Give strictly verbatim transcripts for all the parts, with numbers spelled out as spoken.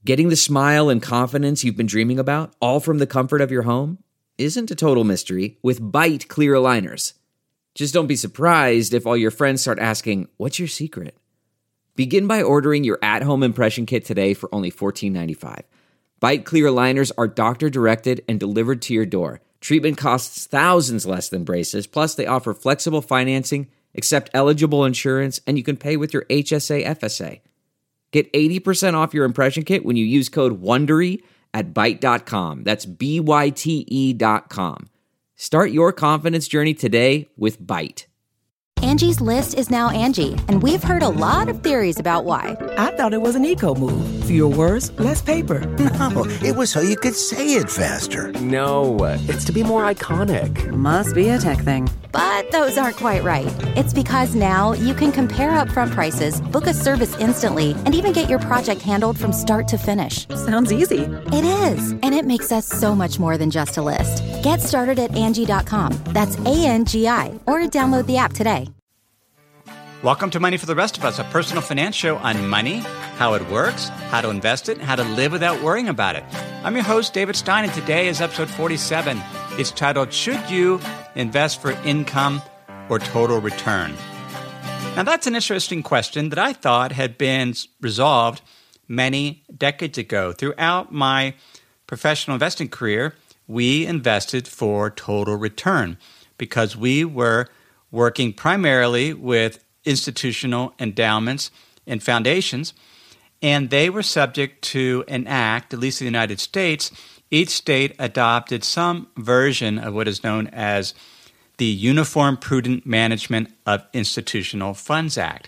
Getting the smile and confidence you've been dreaming about, all from the comfort of your home, isn't a total mystery with Byte clear aligners. Just don't be surprised if all your friends start asking, "What's your secret?" Begin by ordering your at-home impression kit today for only fourteen ninety-five. Byte clear aligners are doctor-directed and delivered to your door. Treatment costs thousands less than braces, plus they offer flexible financing, accept eligible insurance, and you can pay with your H S A F S A. Get eighty percent off your impression kit when you use code WONDERY at byte dot com. That's B Y T E dot com. Start your confidence journey today with Byte. Angie's List is now Angie, and we've heard a lot of theories about why. I thought it was an eco move. Fewer words, less paper. No, it was so you could say it faster. No, it's to be more iconic. Must be a tech thing. But those aren't quite right. It's because now you can compare upfront prices, book a service instantly, and even get your project handled from start to finish. Sounds easy. It is, and it makes us so much more than just a list. Get started at Angie dot com. That's A N G I, or download the app today. Welcome to Money for the Rest of Us, a personal finance show on money, how it works, how to invest it, and how to live without worrying about it. I'm your host, David Stein, and today is episode forty-seven. It's titled, Should You Invest for Income or Total Return? Now, that's an interesting question that I thought had been resolved many decades ago. Throughout my professional investing career, we invested for total return because we were working primarily with institutional endowments and foundations, and they were subject to an act, at least in the United States. Each state adopted some version of what is known as the Uniform Prudent Management of Institutional Funds Act.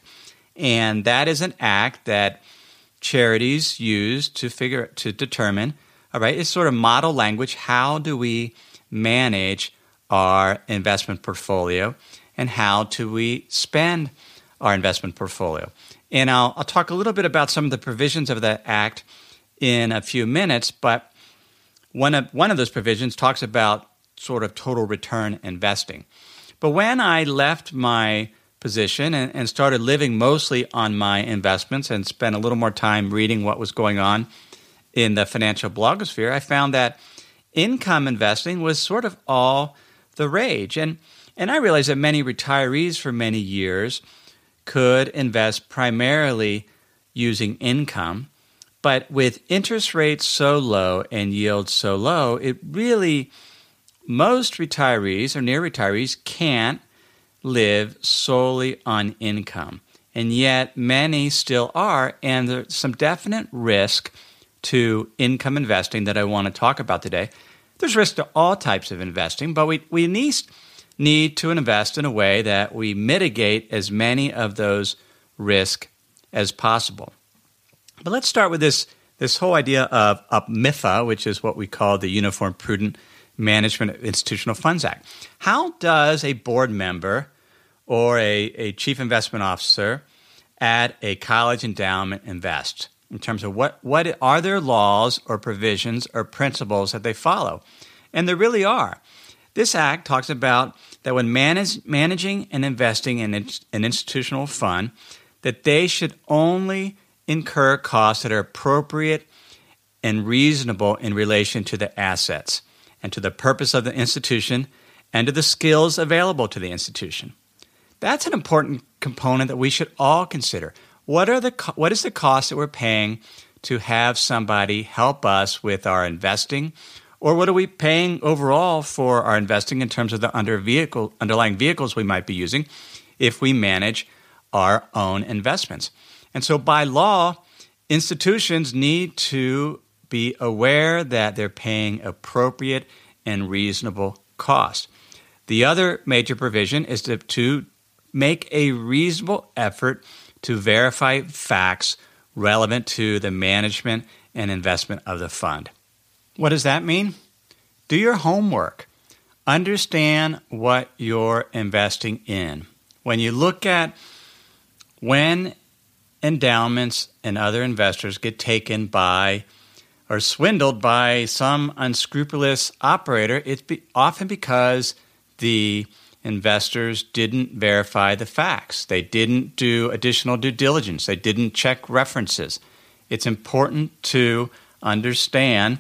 And that is an act that charities use to figure to determine, all right, it's sort of model language, how do we manage our investment portfolio and how do we spend our investment portfolio. And I'll, I'll talk a little bit about some of the provisions of that act in a few minutes, but one of, one of those provisions talks about sort of total return investing. But when I left my position and, and started living mostly on my investments and spent a little more time reading what was going on in the financial blogosphere, I found that income investing was sort of all the rage. And, and I realized that many retirees for many years could invest primarily using income, but with interest rates so low and yields so low, it really, most retirees or near retirees can't live solely on income. And yet many still are, and there's some definite risk to income investing that I want to talk about today. There's risk to all types of investing, but we, we need need to invest in a way that we mitigate as many of those risks as possible. But let's start with this, this whole idea of U P M I F A, which is what we call the Uniform Prudent Management of Institutional Funds Act. How does a board member or a, a chief investment officer at a college endowment invest? In terms of what, what are their laws or provisions or principles that they follow? And there really are. This act talks about that when manage, managing and investing in an institutional fund, that they should only incur costs that are appropriate and reasonable in relation to the assets and to the purpose of the institution and to the skills available to the institution. That's an important component that we should all consider. What are the what is the cost that we're paying to have somebody help us with our investing? Or what are we paying overall for our investing in terms of the under vehicle, underlying vehicles we might be using if we manage our own investments? And so by law, institutions need to be aware that they're paying appropriate and reasonable cost. The other major provision is to, to make a reasonable effort to verify facts relevant to the management and investment of the fund. What does that mean? Do your homework. Understand what you're investing in. When you look at when endowments and other investors get taken by or swindled by some unscrupulous operator, it's be, often because the investors didn't verify the facts. They didn't do additional due diligence. They didn't check references. it's important to understand,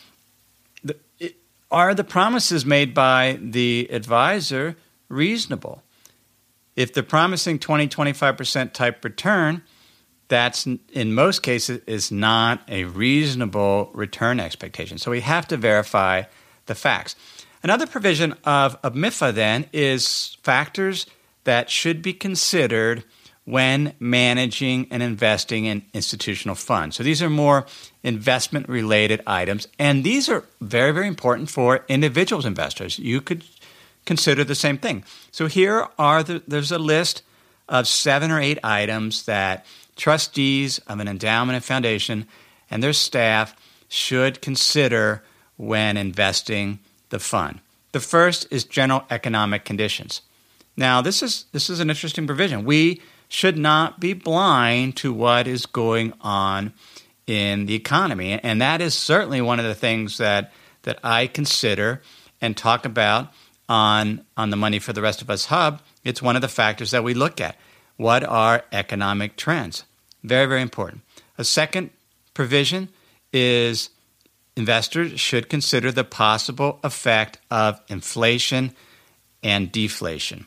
the, it, are the promises made by the advisor reasonable? If they're promising twenty, twenty-five percent type return, that's in most cases is not a reasonable return expectation. So we have to verify the facts. Another provision of, of M I F A then is factors that should be considered when managing and investing in institutional funds. So these are more investment-related items, and these are very, very important for individuals investors. You could consider the same thing. So here are the, there's a list of seven or eight items that trustees of an endowment and foundation and their staff should consider when investing the fund. The first is general economic conditions. Now, this is this is an interesting provision. We should not be blind to what is going on in the economy, and that is certainly one of the things that that I consider and talk about on on the Money for the Rest of Us Hub. It's one of the factors that we look at. What are economic trends? Very, very important. A second provision is investors should consider the possible effect of inflation and deflation.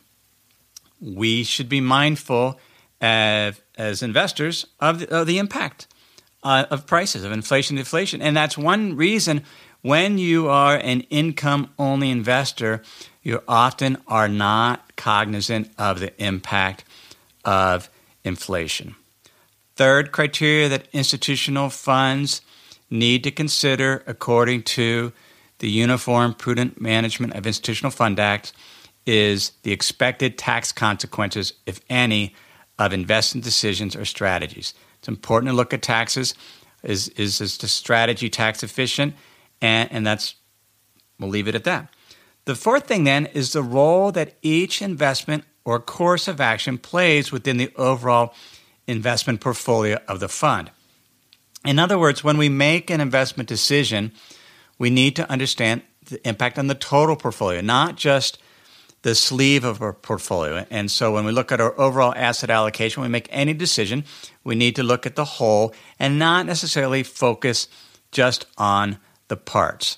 We should be mindful of, as investors of the, of the impact uh, of prices, of inflation and deflation. And that's one reason when you are an income-only investor, you often are not cognizant of the impact of inflation. Third criteria that institutional funds need to consider according to the Uniform Prudent Management of Institutional Fund Act is the expected tax consequences, if any, of investment decisions or strategies. It's important to look at taxes. Is, is, is the strategy tax efficient? And, and that's, we'll leave it at that. The fourth thing then is the role that each investment or course of action plays within the overall investment portfolio of the fund. In other words, when we make an investment decision, we need to understand the impact on the total portfolio, not just the sleeve of our portfolio. And so when we look at our overall asset allocation, when we make any decision, we need to look at the whole and not necessarily focus just on the parts.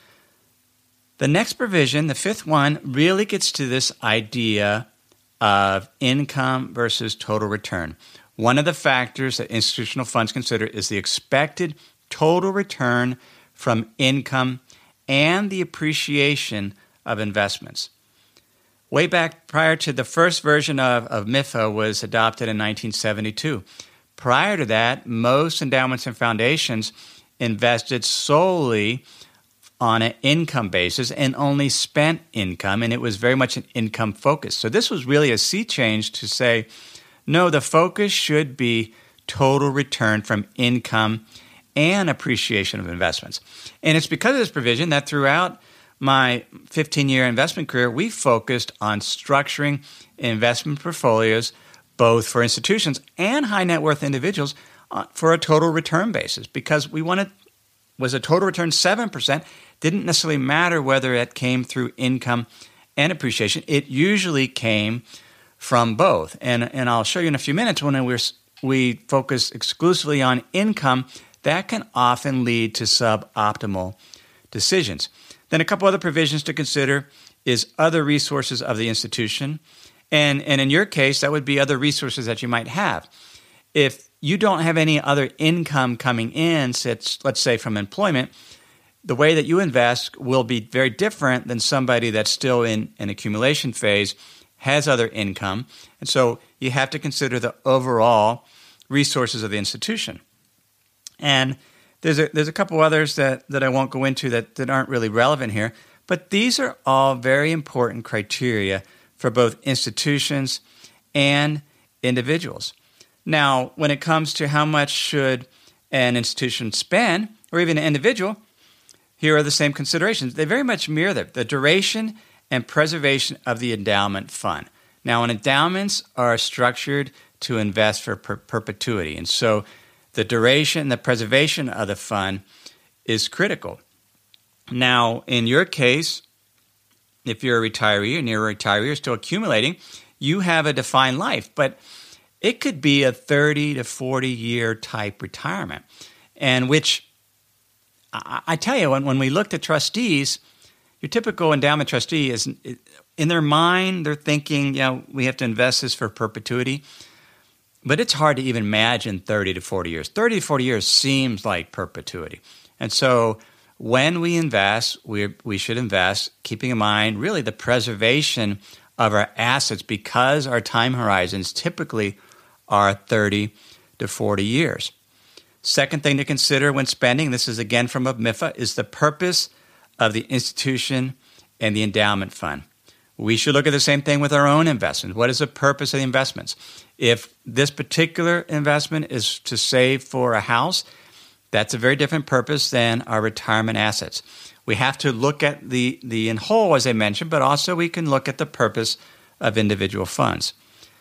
The next provision, the fifth one, really gets to this idea of income versus total return. One of the factors that institutional funds consider is the expected total return from income and the appreciation of investments. Way back prior to the first version of, of M I F A was adopted in nineteen seventy-two. Prior to that, most endowments and foundations invested solely on an income basis and only spent income, and it was very much an income focus. So this was really a sea change to say, no, the focus should be total return from income and appreciation of investments. And it's because of this provision that throughout my fifteen-year investment career, we focused on structuring investment portfolios both for institutions and high net worth individuals for a total return basis, because we wanted, was a total return seven percent, didn't necessarily matter whether it came through income and appreciation. It usually came from both. And, and I'll show you in a few minutes when we're, we focus exclusively on income, that can often lead to suboptimal decisions. Then a couple other provisions to consider is other resources of the institution. And, and in your case, that would be other resources that you might have. If you don't have any other income coming in, let's say from employment, the way that you invest will be very different than somebody that's still in an accumulation phase, has other income. And so you have to consider the overall resources of the institution. And there's a, there's a couple others that, that I won't go into that, that aren't really relevant here, but these are all very important criteria for both institutions and individuals. Now, when it comes to how much should an institution spend, or even an individual, here are the same considerations. They very much mirror the, the duration and preservation of the endowment fund. Now, endowments are structured to invest for per- perpetuity, and so the duration, the preservation of the fund is critical. Now, in your case, if you're a retiree and you're a retiree, you're still accumulating, you have a defined life. But it could be a thirty to forty year type retirement. And which, I, I tell you, when, when we looked at trustees, your typical endowment trustee is, in their mind, they're thinking, you know, we have to invest this for perpetuity. But it's hard to even imagine thirty to forty years. thirty to forty years seems like perpetuity. And so when we invest, we we should invest keeping in mind really the preservation of our assets, because our time horizons typically are thirty to forty years. Second thing to consider when spending, this is again from M I F A, is the purpose of the institution and the endowment fund. We should look at the same thing with our own investments. What is the purpose of the investments? If this particular investment is to save for a house, that's a very different purpose than our retirement assets. We have to look at the, the in whole, as I mentioned, but also we can look at the purpose of individual funds.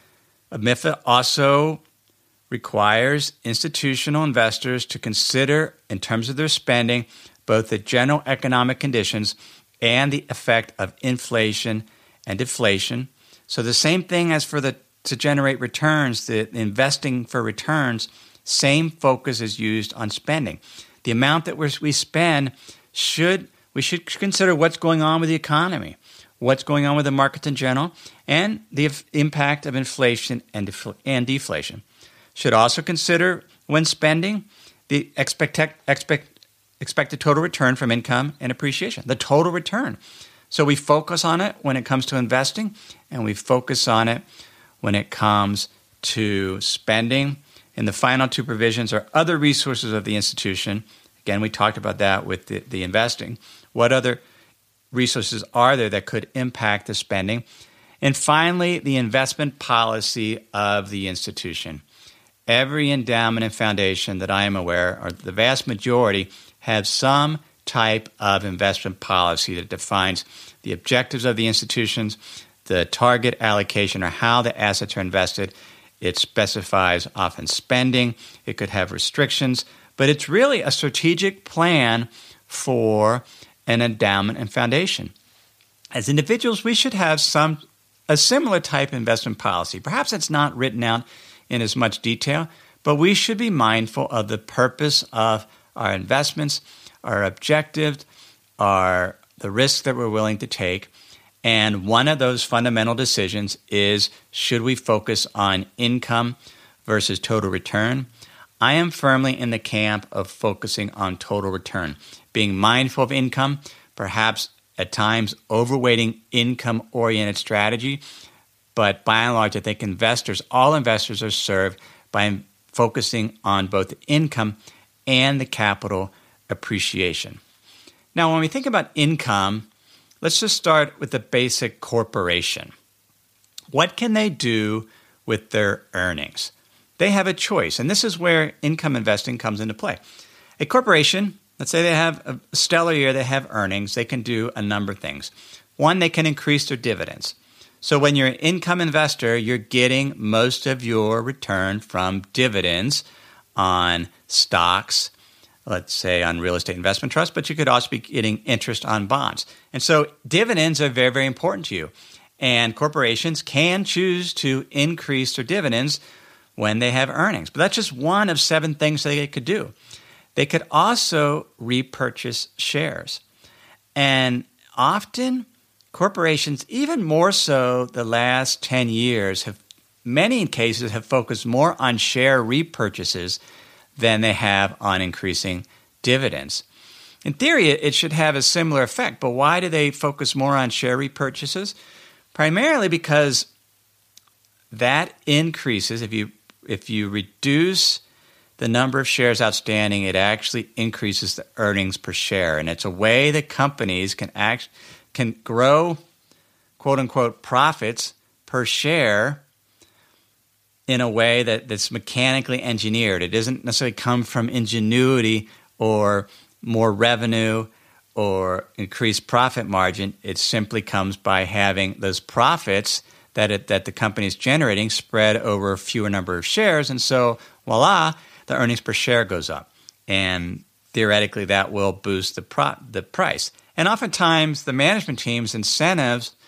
M I F A also requires institutional investors to consider, in terms of their spending, both the general economic conditions and the effect of inflation and deflation. So the same thing as for the to generate returns, the investing for returns, same focus is used on spending. The amount that we're, we spend should we should consider what's going on with the economy, what's going on with the markets in general, and the f- impact of inflation and, defl- and deflation. Should also consider, when spending, the expect, expect, expected total return from income and appreciation, the total return. So we focus on it when it comes to investing, and we focus on it when it comes to spending. And the final two provisions are other resources of the institution. Again, we talked about that with the, the investing. What other resources are there that could impact the spending? And finally, the investment policy of the institution. Every endowment and foundation that I am aware, or the vast majority, have some type of investment policy that defines the objectives of the institutions, the target allocation, or how the assets are invested. It specifies often spending. It could have restrictions, but it's really a strategic plan for an endowment and foundation. As individuals, we should have some a similar type of investment policy. Perhaps it's not written out in as much detail, but we should be mindful of the purpose of our investments, our objectives, our the risks that we're willing to take. And one of those fundamental decisions is, should we focus on income versus total return? I am firmly in the camp of focusing on total return, being mindful of income, perhaps at times overweighting income-oriented strategy. But by and large, I think investors, all investors are served by focusing on both the income and the capital appreciation. Now, when we think about income, let's just start with the basic corporation. What can they do with their earnings? They have a choice, and this is where income investing comes into play. A corporation, let's say they have a stellar year, they have earnings, they can do a number of things. One, they can increase their dividends. So when you're an income investor, you're getting most of your return from dividends on stocks, let's say on real estate investment trusts, but you could also be getting interest on bonds. And so dividends are very, very important to you. And corporations can choose to increase their dividends when they have earnings. But that's just one of seven things they could do. They could also repurchase shares. And often corporations, even more so the last ten years, have many cases have focused more on share repurchases than they have on increasing dividends. In theory, it should have a similar effect, but why do they focus more on share repurchases? Primarily because that increases, if you if you reduce the number of shares outstanding, it actually increases the earnings per share. And it's a way that companies can act, can grow, quote-unquote, profits per share in a way that, that's mechanically engineered. It doesn't necessarily come from ingenuity or more revenue or increased profit margin. It simply comes by having those profits that it, that the company is generating spread over a fewer number of shares. And so, voila, the earnings per share goes up. And theoretically, that will boost the pro- the price. And oftentimes, the management team's incentives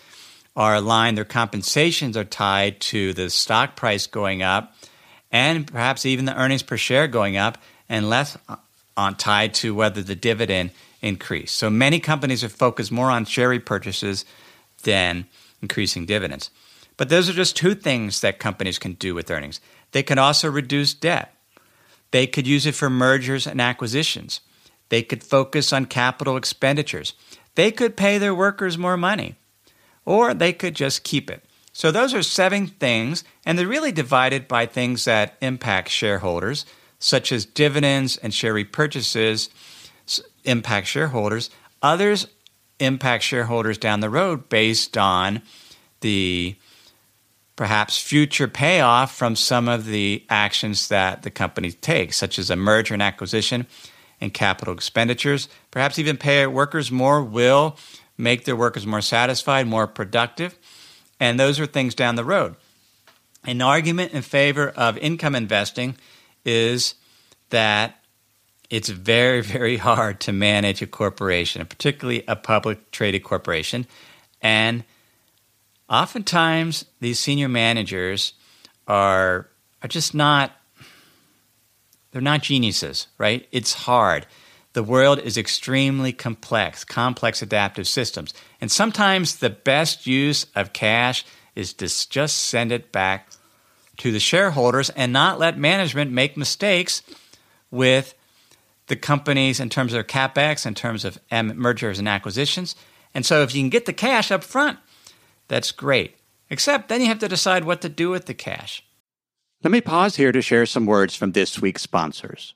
are aligned, their compensations are tied to the stock price going up and perhaps even the earnings per share going up, and less on tied to whether the dividend increased. So many companies are focused more on share repurchases than increasing dividends. But those are just two things that companies can do with earnings. They can also reduce debt. They could use it for mergers and acquisitions. They could focus on capital expenditures. They could pay their workers more money, or they could just keep it. So those are seven things, and they're really divided by things that impact shareholders, such as dividends and share repurchases impact shareholders. Others impact shareholders down the road based on the perhaps future payoff from some of the actions that the company takes, such as a merger and acquisition and capital expenditures. Perhaps even pay workers more will make their workers more satisfied, more productive, and those are things down the road. An argument in favor of income investing is that it's very, very hard to manage a corporation, particularly a public traded corporation. And oftentimes these senior managers are, are just not, they're not geniuses, right? It's hard. The world is extremely complex, complex adaptive systems. And sometimes the best use of cash is to just send it back to the shareholders and not let management make mistakes with the companies in terms of their CapEx, in terms of mergers and acquisitions. And so if you can get the cash up front, that's great. Except then you have to decide what to do with the cash. Let me pause here to share some words from this week's sponsors.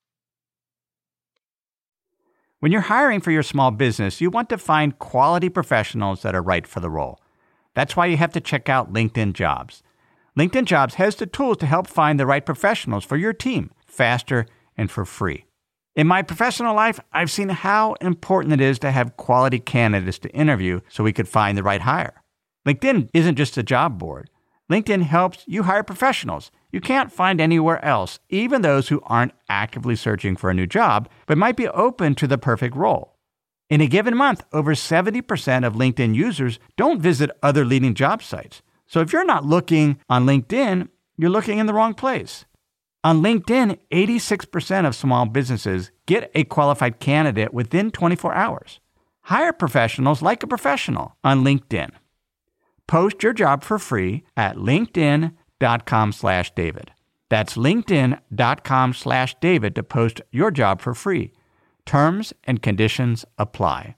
When you're hiring for your small business, you want to find quality professionals that are right for the role. That's why you have to check out LinkedIn Jobs. LinkedIn Jobs has the tools to help find the right professionals for your team faster and for free. In my professional life, I've seen how important it is to have quality candidates to interview so we could find the right hire. LinkedIn isn't just a job board. LinkedIn helps you hire professionals you can't find anywhere else, even those who aren't actively searching for a new job, but might be open to the perfect role. In a given month, over seventy percent of LinkedIn users don't visit other leading job sites. So if you're not looking on LinkedIn, you're looking in the wrong place. On LinkedIn, eighty-six percent of small businesses get a qualified candidate within twenty-four hours. Hire professionals like a professional on LinkedIn. Post your job for free at linkedin.com slash David. That's linkedin.com slash David to post your job for free. Terms and conditions apply.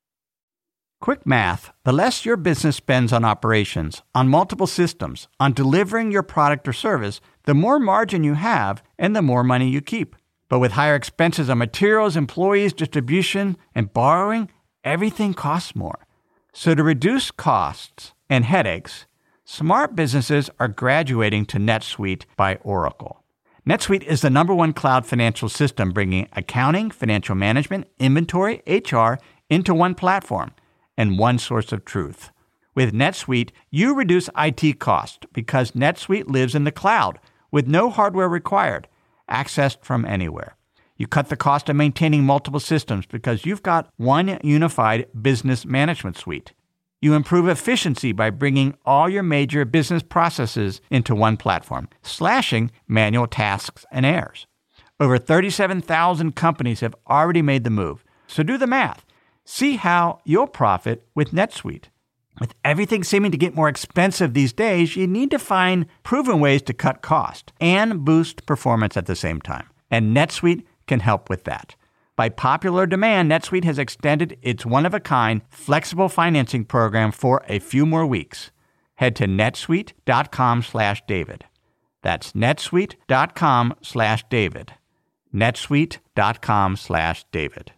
Quick math, the less your business spends on operations, on multiple systems, on delivering your product or service, the more margin you have and the more money you keep. But with higher expenses on materials, employees, distribution, and borrowing, everything costs more. So to reduce costs and headaches, smart businesses are graduating to NetSuite by Oracle. NetSuite is the number one cloud financial system bringing accounting, financial management, inventory, H R into one platform and one source of truth. With NetSuite, you reduce I T costs because NetSuite lives in the cloud with no hardware required, accessed from anywhere. You cut the cost of maintaining multiple systems because you've got one unified business management suite. You improve efficiency by bringing all your major business processes into one platform, slashing manual tasks and errors. Over thirty-seven thousand companies have already made the move. So do the math. See how you'll profit with NetSuite. With everything seeming to get more expensive these days, you need to find proven ways to cut cost and boost performance at the same time. And NetSuite can help with that. By popular demand, NetSuite has extended its one-of-a-kind flexible financing program for a few more weeks. Head to netsuite.com slash David. That's netsuite.com slash David. netsuite.com slash David.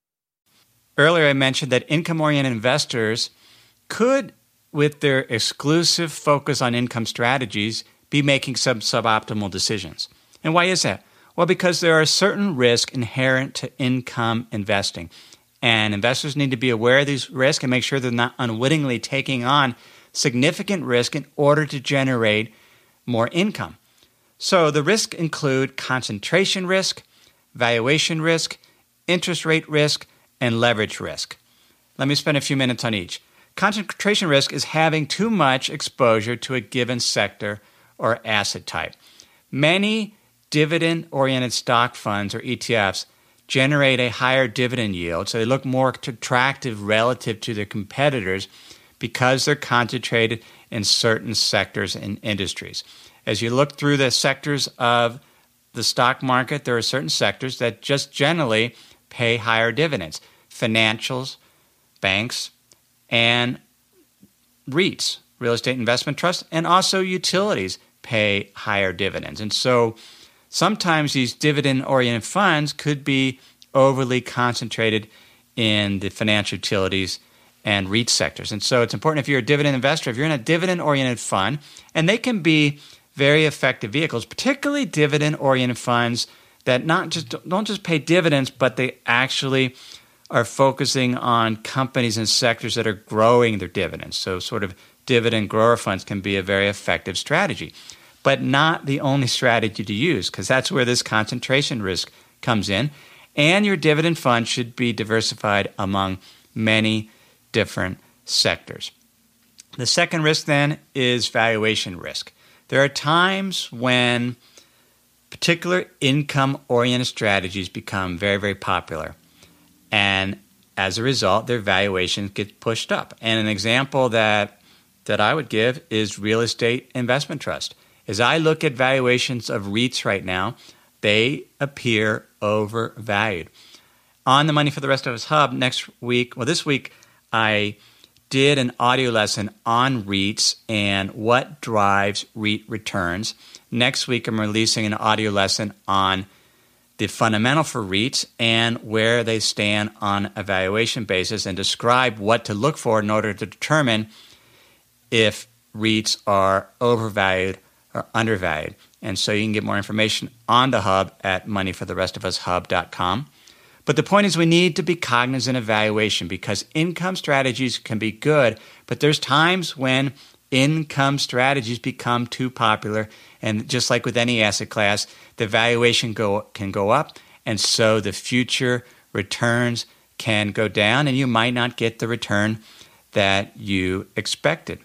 Earlier, I mentioned that income-oriented investors could, with their exclusive focus on income strategies, be making some suboptimal decisions. And why is that? Well, because there are certain risks inherent to income investing. And investors need to be aware of these risks and make sure they're not unwittingly taking on significant risk in order to generate more income. So the risks include concentration risk, valuation risk, interest rate risk, and leverage risk. Let me spend a few minutes on each. concentration risk is having too much exposure to a given sector or asset type. Many dividend-oriented stock funds or E T Fs generate a higher dividend yield, so they look more attractive relative to their competitors because they're concentrated in certain sectors and industries. As you look through the sectors of the stock market, there are certain sectors that just generally pay higher dividends. Financials, banks, and REITs, real estate investment trusts, and also utilities pay higher dividends. And so sometimes these dividend-oriented funds could be overly concentrated in the financial utilities and REIT sectors. And so it's important if you're a dividend investor, if you're in a dividend-oriented fund, and they can be very effective vehicles, particularly dividend-oriented funds that not just don't just pay dividends, but they actually are focusing on companies and sectors that are growing their dividends. So sort of dividend grower funds can be a very effective strategy, but not the only strategy to use, because that's where this concentration risk comes in. And your dividend fund should be diversified among many different sectors. The second risk then is valuation risk. There are times when particular income-oriented strategies become very, very popular. And as a result, their valuations get pushed up. And an example that, that I would give is real estate investment trust. As I look at valuations of REITs right now, they appear overvalued. On the Money for the Rest of Us Hub next week, well, this week, I did an audio lesson on REITs and what drives REIT returns. Next week, I'm releasing an audio lesson on the fundamental for REITs and where they stand on a valuation basis and describe what to look for in order to determine if REITs are overvalued or undervalued. And so you can get more information on the Hub at money for the rest of us hub dot com. But the point is we need to be cognizant of valuation because income strategies can be good, but there's times when income strategies become too popular. And just like with any asset class, the valuation go, can go up, and so the future returns can go down, and you might not get the return that you expected.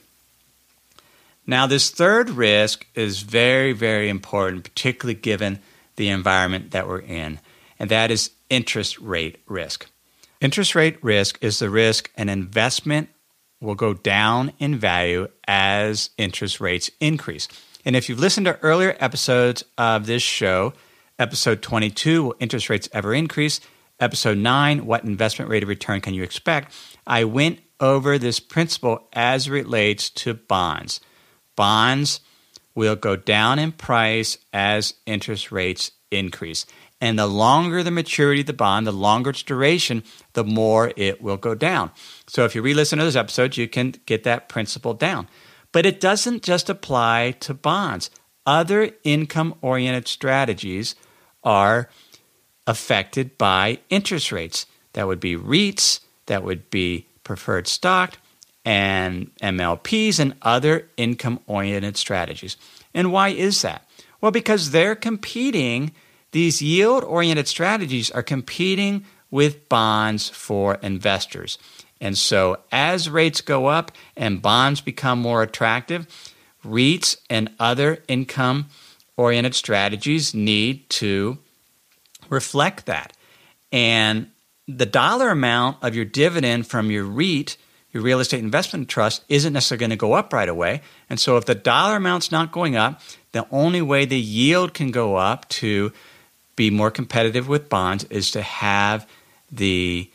Now, this third risk is very, very important, particularly given the environment that we're in, and that is interest rate risk. Interest rate risk is the risk an investment will go down in value as interest rates increase. And if you've listened to earlier episodes of this show, episode twenty-two, Will Interest Rates Ever Increase? Episode nine, What Investment Rate of Return Can You Expect? I went over this principle as it relates to bonds. Bonds will go down in price as interest rates increase. And the longer the maturity of the bond, the longer its duration, the more it will go down. So if you re-listen to those episodes, you can get that principle down. But it doesn't just apply to bonds. Other income-oriented strategies are affected by interest rates. That would be REITs, that would be preferred stock, and M L Ps, and other income-oriented strategies. And why is that? Well, because they're competing, these yield-oriented strategies are competing with bonds for investors. And so as rates go up and bonds become more attractive, REITs and other income-oriented strategies need to reflect that. And the dollar amount of your dividend from your REIT, your real estate investment trust, isn't necessarily going to go up right away. And so if the dollar amount's not going up, the only way the yield can go up to be more competitive with bonds is to have the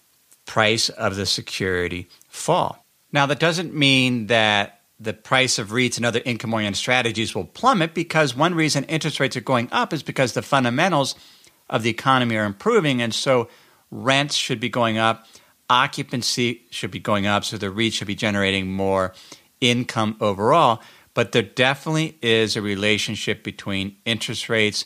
price of the security fall. Now, that doesn't mean that the price of REITs and other income-oriented strategies will plummet, because one reason interest rates are going up is because the fundamentals of the economy are improving, and so rents should be going up, occupancy should be going up, so the REIT should be generating more income overall. But there definitely is a relationship between interest rates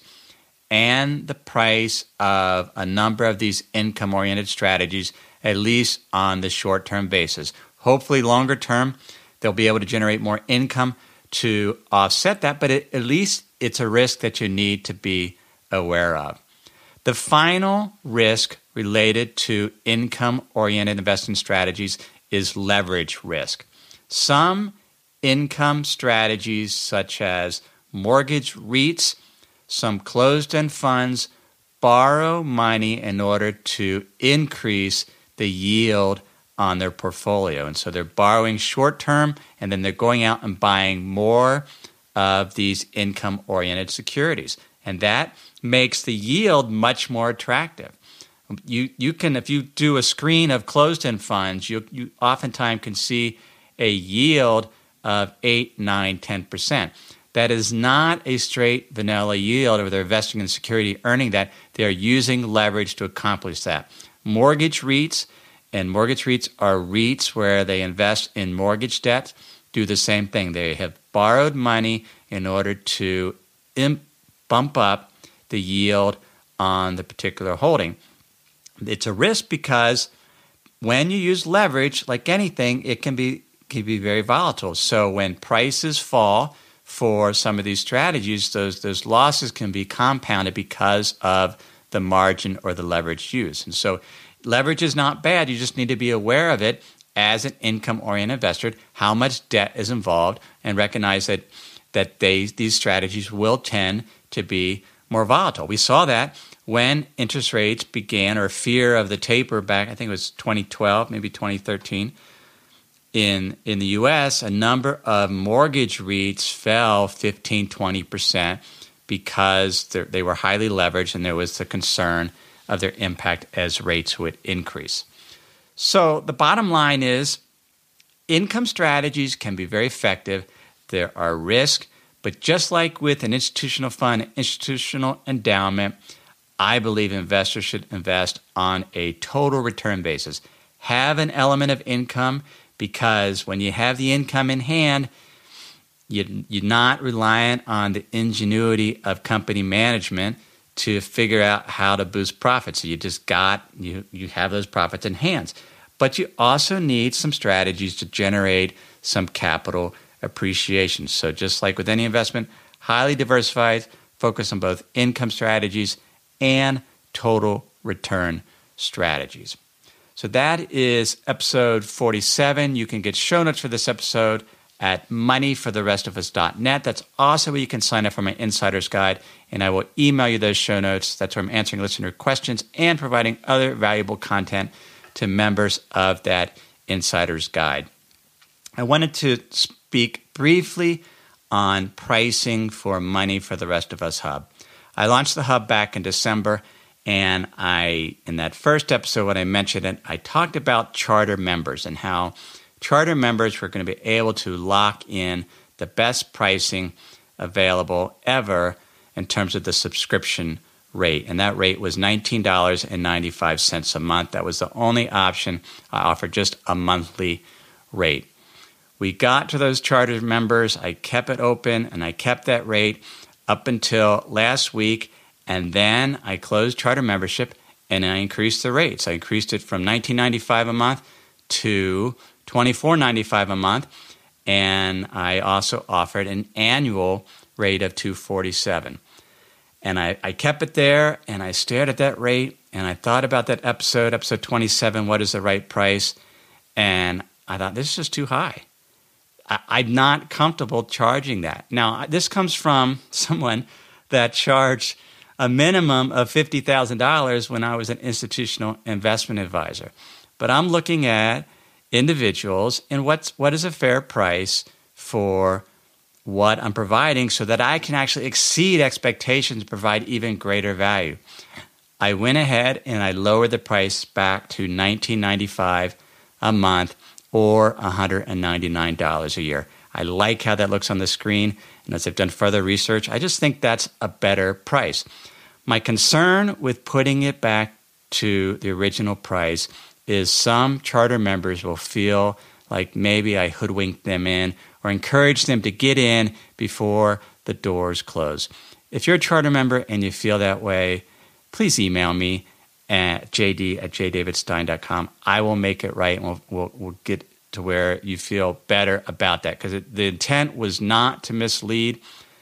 and the price of a number of these income-oriented strategies, at least on the short-term basis. Hopefully, longer term, they'll be able to generate more income to offset that, but it, at least it's a risk that you need to be aware of. The final risk related to income-oriented investing strategies is leverage risk. Some income strategies, such as mortgage REITs, some closed-end funds, borrow money in order to increase the yield on their portfolio. And so they're borrowing short-term, and then they're going out and buying more of these income-oriented securities. And that makes the yield much more attractive. You you can, if you do a screen of closed-end funds, you you oftentimes can see a yield of eight, nine, ten percent. That is not a straight vanilla yield where they're investing in security, earning that. They are using leverage to accomplish that. Mortgage REITs, and mortgage REITs are REITs where they invest in mortgage debt, do the same thing. They have borrowed money in order to imp- bump up the yield on the particular holding. It's a risk because when you use leverage, like anything, it can be can be very volatile. So when prices fall for some of these strategies, those those losses can be compounded because of the margin or the leverage used. And so leverage is not bad. You just need to be aware of it as an income-oriented investor, how much debt is involved, and recognize that that they, these strategies will tend to be more volatile. We saw that when interest rates began, or fear of the taper back, I think it was twenty twelve, maybe twenty thirteen, in, in the U S, a number of mortgage REITs fell fifteen, twenty percent because they were highly leveraged and there was the concern of their impact as rates would increase. So the bottom line is income strategies can be very effective. There are risks, but just like with an institutional fund, institutional endowment, I believe investors should invest on a total return basis. Have an element of income, because when you have the income in hand, you, you're not reliant on the ingenuity of company management to figure out how to boost profits. So you just got, you, you have those profits in hands. But you also need some strategies to generate some capital appreciation. So just like with any investment, highly diversified, focus on both income strategies and total return strategies. So that is episode forty-seven. You can get show notes for this episode at money for the rest of us dot net. That's also where you can sign up for my Insider's Guide, and I will email you those show notes. That's where I'm answering listener questions and providing other valuable content to members of that Insider's Guide. I wanted to speak briefly on pricing for Money for the Rest of Us Hub. I launched the Hub back in December, and I, in that first episode when I mentioned it, I talked about charter members and how charter members were going to be able to lock in the best pricing available ever in terms of the subscription rate. And that rate was nineteen dollars and ninety-five cents a month. That was the only option. I offered just a monthly rate. We got to those charter members. I kept it open, and I kept that rate up until last week. And then I closed charter membership, and I increased the rates. I increased it from nineteen ninety-five a month to twenty-four ninety-five a month, and I also offered an annual rate of two hundred forty-seven dollars. And I, I kept it there, and I stared at that rate, and I thought about that episode, episode twenty-seven, what is the right price? And I thought, this is just too high. I, I'm not comfortable charging that. Now, this comes from someone that charged a minimum of fifty thousand dollars when I was an institutional investment advisor. But I'm looking at individuals and what's what is a fair price for what I'm providing so that I can actually exceed expectations and provide even greater value. I went ahead and I lowered the price back to nineteen ninety-five a month or one hundred ninety-nine dollars a year. I like how that looks on the screen, and as I've done further research, I just think that's a better price. My concern with putting it back to the original price is some charter members will feel like maybe I hoodwinked them in or encouraged them to get in before the doors close. If you're a charter member and you feel that way, please email me at j d at j david stein dot com. I will make it right, and we'll, we'll, we'll get to where you feel better about that, because the intent was not to mislead.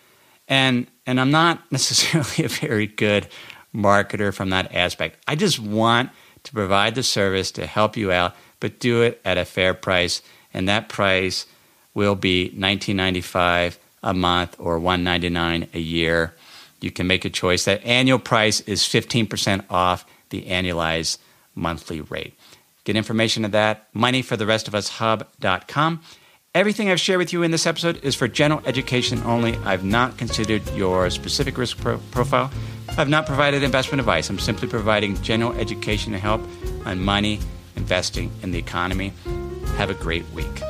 And and I'm not necessarily a very good marketer from that aspect. I just want to provide the service to help you out, but do it at a fair price. And that price will be nineteen ninety-five dollars a month or one hundred ninety-nine dollars a year. You can make a choice. That annual price is fifteen percent off the annualized monthly rate. Get information on that, money for the rest of us hub dot com. Everything I've shared with you in this episode is for general education only. I've not considered your specific risk pro- profile. I've not provided investment advice. I'm simply providing general education and help on money, investing, and the economy. Have a great week.